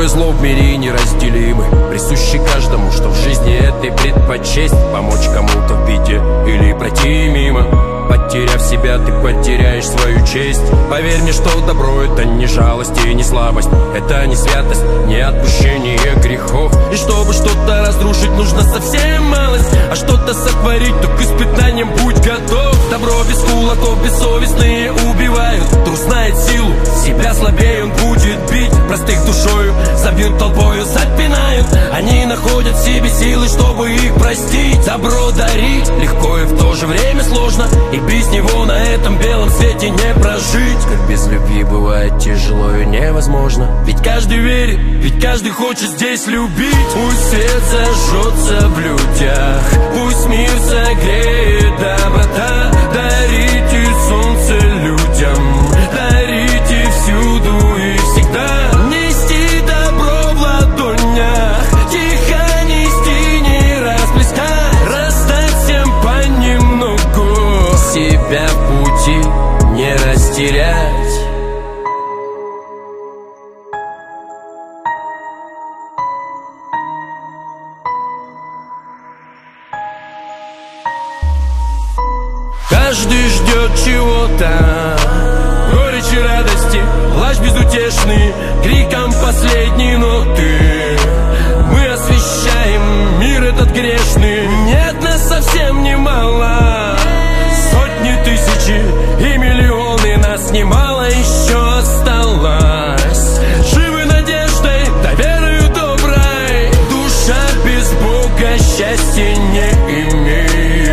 и зло в мире неразделимы, присущи каждому, что в жизни этой предпочесть помочь кому-то в беде или пройти мимо. Потеряв себя, ты потеряешь свою честь. Поверь мне, что добро — это не жалость и не слабость, это не святость, не отпущение грехов. И чтобы что-то разрушить, нужно совсем малость, а что-то сотворить, то к испытаниям будь готов. Добро без кулаков, бессовестные убивают. Трус знает силу, себя слабее он будет бить. Простых душою, забьют толпою, запинают. Они находят в себе силы, чтобы их простить. Добро дарить легко и в то же время сложно, и без него на этом белом свете не прожить. Как без любви бывает тяжело и невозможно. Ведь каждый верит, ведь каждый хочет здесь любить. Пусть свет зажжется в людях, пусть мир согреет доброта. Дарите солнце людям, дарите всюду и всегда. Нести добро в ладонях, тихо нести, не расплескать, раздать всем понемногу, себя в пути не растерять. Каждый ждет чего-то, горечи радости, плач безутешный, криком последней ноты. Мы освещаем мир этот грешный. Нет, нас совсем немало, сотни, тысячи и миллионы. Нас немало еще осталось. Живы надеждой, да верою доброй. Душа без Бога счастья не имеет.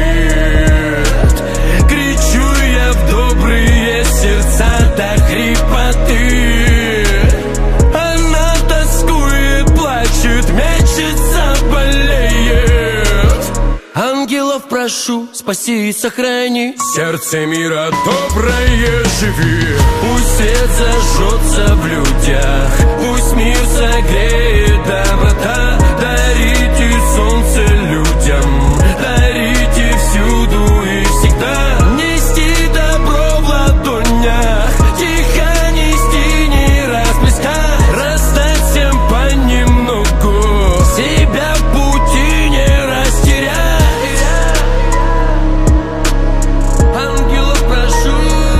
До хрипоты она тоскует, плачет, мечется, болеет. Ангелов прошу, спаси и сохрани. Сердце мира доброе живи. Пусть свет зажжется в людях, пусть мир согреет доброта. Дарите солнце людям, дарите всюду и всегда. Нести добро в ладонях, тихо нести, не расплескать, раздать всем понемногу, себя в пути не растерять. Ангелов прошу,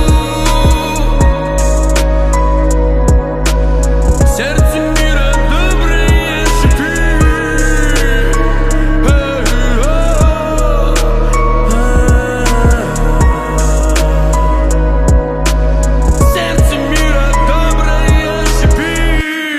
сердце мира доброе живи. Сердце мира доброе живи.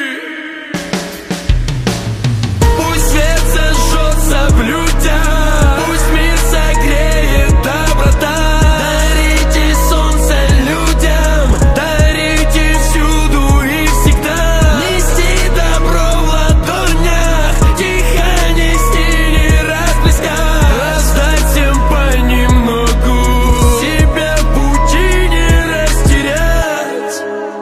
Пусть свет зажжется в людях, пусть мир согреет доброта. Дарите солнце людям, дарите всюду и всегда. Нести добро в ладонях, тихо нести, не расплескать, раздать всем понемногу, себя в пути не растерять.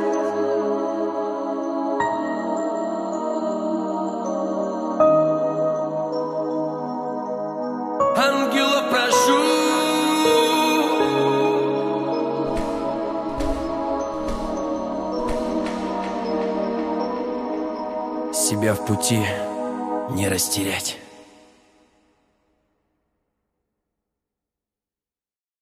Ангелов прошу, себя в пути не растерять.